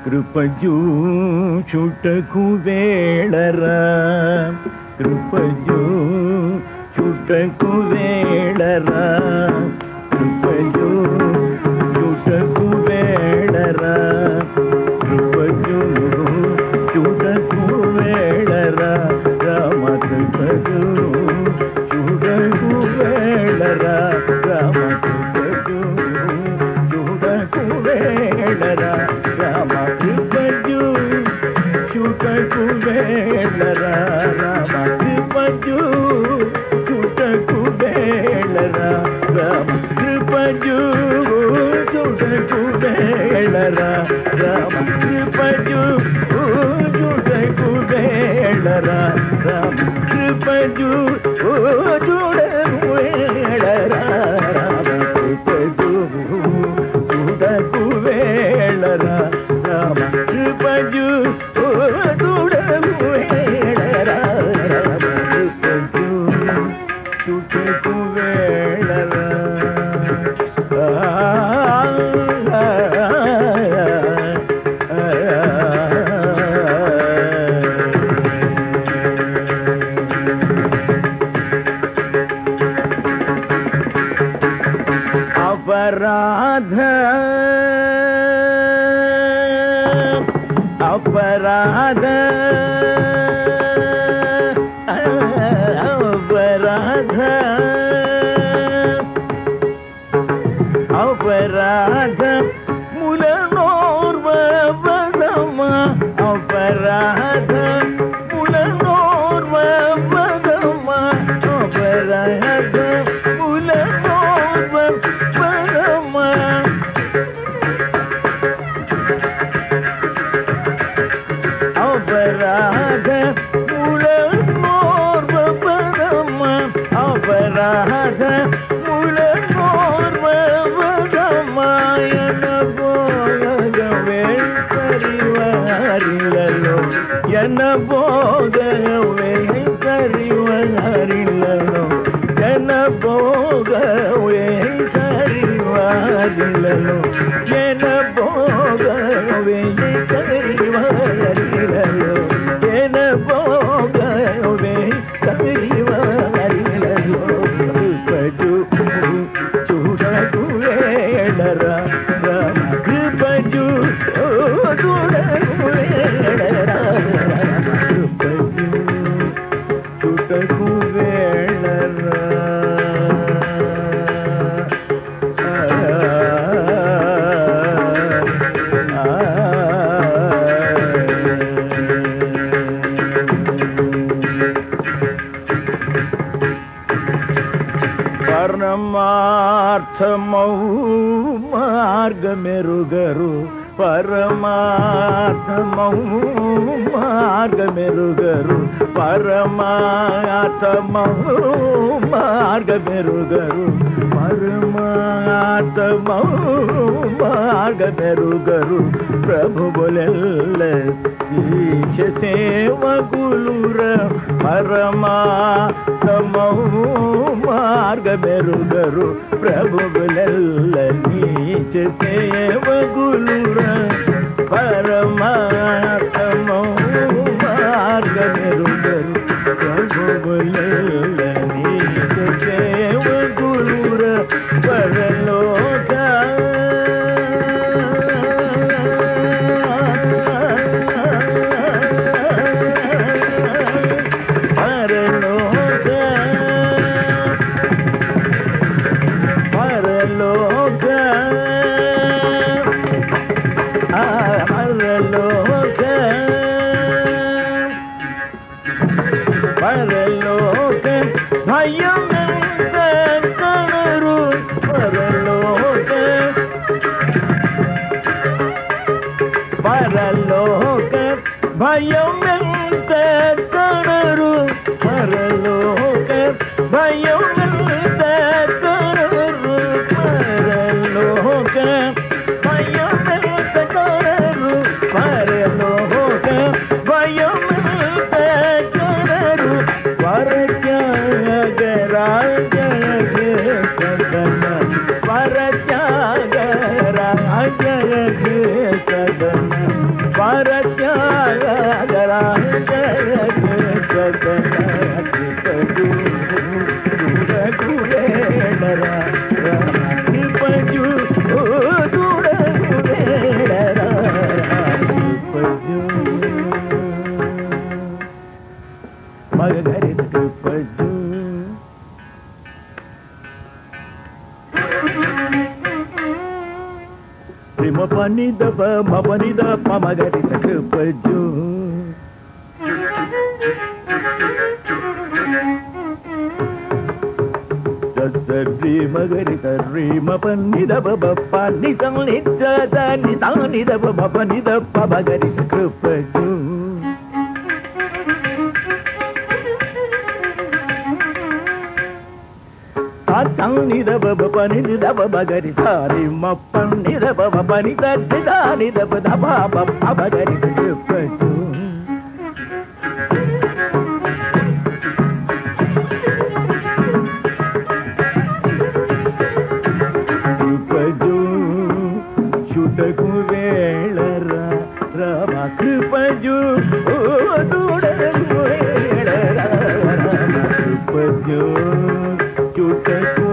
కృపజూచుటకు వేళరా కృపజూచుటకు వేళరా కృపజూచుటకు వేళరా కృపజూచుటకు వేళరా రామ కృపజూచుటకు వేళరా రామ కృపజూచుటకు వేళరా రామ కృపజూచుటకు వేళరా రామ కృపజూచుటకు వేళరా రామ కృపజూచుటకు వేళరా రామ కృపజూచుటకు వేళరా రామ కృపజూచుటకు వేళరా రామ కృపజూచుటకు వేళరా రామ కృపజూచుటకు వేళరా రామ కృపజూచుటకు వేళరా అపరాధ అపరాధ అపరాధ అపరాధ ములనోర్వదమ అపరాధ ములనోర్వదమ అపరాధ ములనోర్వదమ అపరాధ ములనోర్వదమ అపరాధ ఎనబోగవే కరివారిలలో ఎనబోగవే కరివారిలలో ఎనబోగవే కరివారిలలో ఎనబోగవే కరివారిలలో కృపజూచుటకు వేళరా రామ కృపజూచుటకు వేళరా కృపజూచుటకు వేళరా పరమార్థమౌ మార్గమెరుగరు పరమార్థమౌ మార్గమెరుగరు పరమార్థమౌ మార్గమెరుగరు పరమార్థమౌ మార్గమెరుగరు ప్రభువులెల్ల ఈశ సేవకులుర పరమార్థమౌ మార్గమెరుగరు ప్రభువులెల్ల నీచ సేవకులుర పరమార్థమౌ మార్గమెరుగరు ప్రభువులెల్ల నీచ సేవకులుర పరలోక పరలోక భయం కనరు పరలోక పరలోక భయం కనరు పరలోక భయం కనరు పరలోక భయం కనరు పరలోక భయం परत्याग राजय सदन రిమ పని దబ మపని ద పమగరి కృపజు సరి మగరి సరి మపని దబ పని సంని చని సంని దబ మపని ద పమగరి కృపజు సాని దబ పని దబ మగరి సారి మపని దబ పని దాని దబ దబ పమగరి కృపజు చుటకు వేళరా రామ కృపజు చుటకు